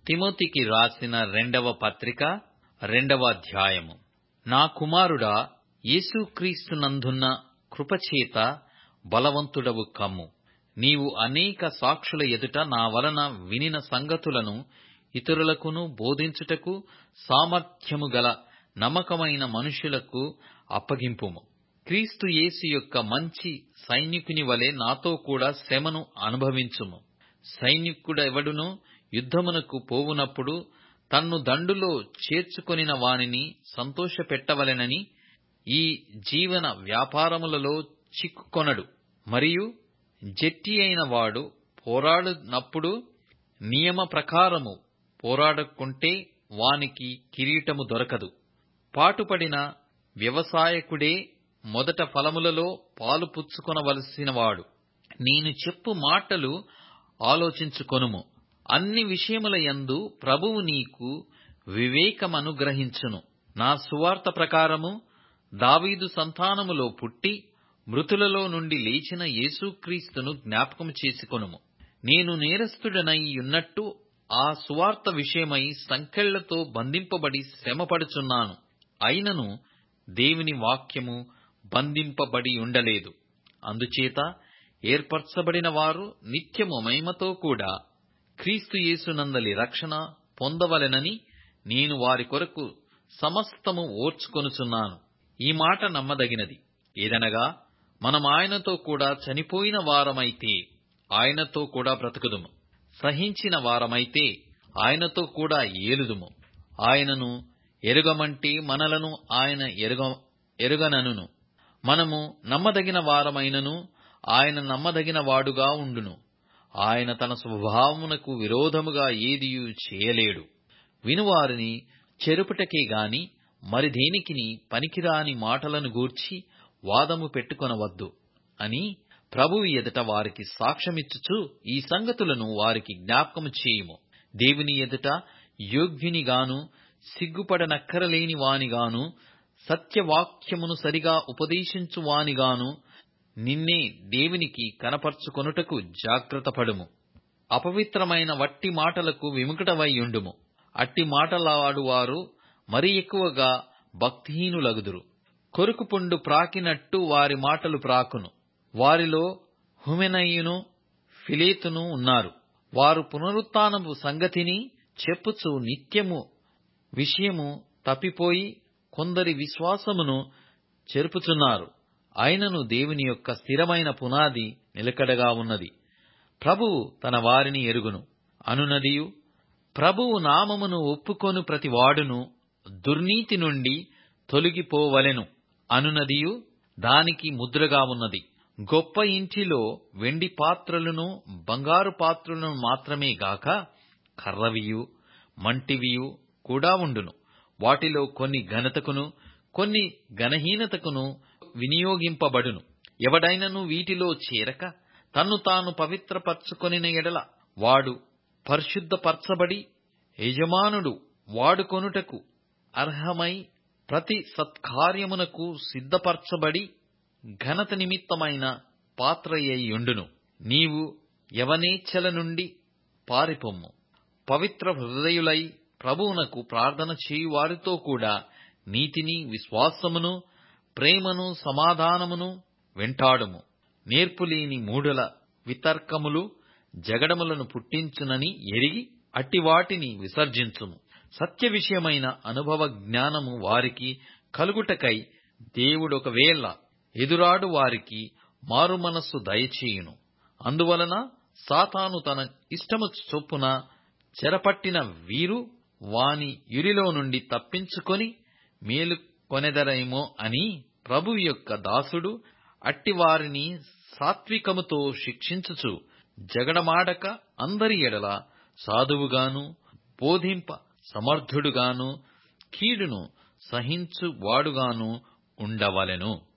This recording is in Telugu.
తిమోతికి రాసిన 2వ పత్రిక 2వ అధ్యాయము. నా కుమారుడా, యేసుక్రీస్తునందున్న కృపచేత బలవంతుడవు కమ్ము. నీవు అనేక సాక్షుల ఎదుట నా వలన వినిన సంగతులను ఇతరులకును బోధించుటకు సామర్థ్యము గల నమ్మకమైన మనుషులకు అప్పగింపుము. క్రీస్తు యేసు యొక్క మంచి సైనికుని వలె నాతో కూడా శ్రమను అనుభవించుము. సైనికుడెవడును యుద్ధమునకు పోవునప్పుడు తన్ను దండులో చేర్చుకొనిన వానిని సంతోషపెట్టవలెనని ఈ జీవన వ్యాపారములలో చిక్కుకొనడు. మరియు జట్టి అయిన వాడు పోరాడునప్పుడు నియమ ప్రకారము పోరాడకుంటే వానికి కిరీటము దొరకదు. పాటుపడిన వ్యవసాయకుడే మొదట ఫలములలో పాలు పుచ్చుకొనవలసినవాడు. నేను చెప్పు మాటలు ఆలోచించుకొనుము. అన్ని విషయముల యందు ప్రభువు నీకు వివేకమనుగ్రహించును. నా సువార్త ప్రకారము దావీదు సంతానములో పుట్టి మృతులలో నుండి లేచిన యేసుక్రీస్తును జ్ఞాపకము చేసుకొనుము. నేను నేరస్తుడనై యున్నట్టు ఆ సువార్త విషయమై సంకెళ్లతో బంధింపబడి శ్రమపడుచున్నాను. అయినను దేవుని వాక్యము బంధింపబడి ఉండలేదు. అందుచేత ఏర్పరచబడిన వారు నిత్యము మహిమతో కూడా క్రీస్తు యేసునందలి రక్షణ పొందవలెనని నేను వారి కొరకు సమస్తము ఓర్చుకొనుచున్నాను. ఈ మాట నమ్మదగినది. ఏదనగా మనం ఆయనతో కూడా చనిపోయిన వారమైతే ఆయనతో కూడా బ్రతుకుదుము, సహించిన వారమైతే ఆయనతో కూడా ఏలుదుము. ఆయనను ఎరుగమంటే మనలను ఆయన ఎరుగననును. మనము నమ్మదగిన వారమైనను ఆయన నమ్మదగిన వాడుగా ఉండును. ఆయన తన స్వభావమునకు విరోధముగా ఏదియూ చేయలేడు. వినువారిని చెరుపుటకే గాని మరి దేనికిని పనికిరాని మాటలను గూర్చి వాదము పెట్టుకొనవద్దు అని ప్రభువు ఎదుట వారికి సాక్ష్యమిచ్చుచు ఈ సంగతులను వారికి జ్ఞాపకము చేయుము. దేవుని ఎదుట యోగ్యునిగాను సిగ్గుపడనక్కరలేని వానిగాను సత్యవాక్యమును సరిగా ఉపదేశించు వానిగాను నిన్నే దేవునికి కనపర్చుకొనుటకు జాగ్రత్త పడుము. అపవిత్రమైన వట్టి మాటలకు విముఖుడవై యుండుము. అట్టి మాటలాడువారు మరి ఎక్కువగా భక్తిహీనులగుదురు. కొరుకు పుండు ప్రాకినట్టు వారి మాటలు ప్రాకును. వారిలో హుమెనయును ఫిలేతును ఉన్నారు. వారు పునరుత్థానపు సంగతిని చెప్పుచు నిత్యము విషయము తప్పిపోయి కొందరి విశ్వాసమును చెరుపుచున్నారు. అయినను దేవుని యొక్క స్థిరమైన పునాది నిలకడగా ఉన్నది. ప్రభువు తన వారిని ఎరుగును అనునదియు, ప్రభువు నామమును ఒప్పుకొను ప్రతి వాడును దుర్నీతి నుండి తొలగిపోవలెను అనునదియు దానికి ముద్రగా ఉన్నది. గొప్ప ఇంటిలో వెండి పాత్రలను బంగారు పాత్రలను మాత్రమే గాక కర్రవియు మంటివియు కూడా ఉండును. వాటిలో కొన్ని ఘనతకును కొన్ని ఘనహీనతకును వినియోగింపబడును. ఎవడైనను వీటిలో చేరక తన్ను తాను పవిత్రపరచుకొనిన ఎడల వాడు పరిశుద్ధపరచబడి యజమానుడు వాడుకొనుటకు అర్హమై ప్రతి సత్కార్యమునకు సిద్ధపరచబడి ఘనత నిమిత్తమైన పాత్రయ్యుండును. నీవు యవనేచ్ఛల నుండి పారిపొమ్ము. పవిత్ర హృదయులై ప్రభువునకు ప్రార్థన చేయు వారితో కూడా నీతిని, విశ్వాసమును, ప్రేమను, సమాధానమును వెంటాడుము. నేర్పులేని మూఢుల వితర్కములు జగడములను పుట్టించునని ఎరిగి అట్టి వాటిని విసర్జించుము. సత్య విషయమైన అనుభవ జ్ఞానము వారికి కలుగుటకై దేవుడొకవేళ ఎదురాడు వారికి మారుమనస్సు దయచేయును. అందువలన సాతాను తన ఇష్టము చొప్పున చెరపట్టిన వీరు వాని యురిలో నుండి తప్పించుకొని మేలు కొనెదరేమో అని ప్రభువు యొక్క దాసుడు అట్టి వారిని సాత్వికముతో శిక్షించుచు జగడమాడక అందరి ఎడల సాధువుగాను బోధింప సమర్థుడుగాను కీడును సహించు వాడుగాను ఉండవలెను.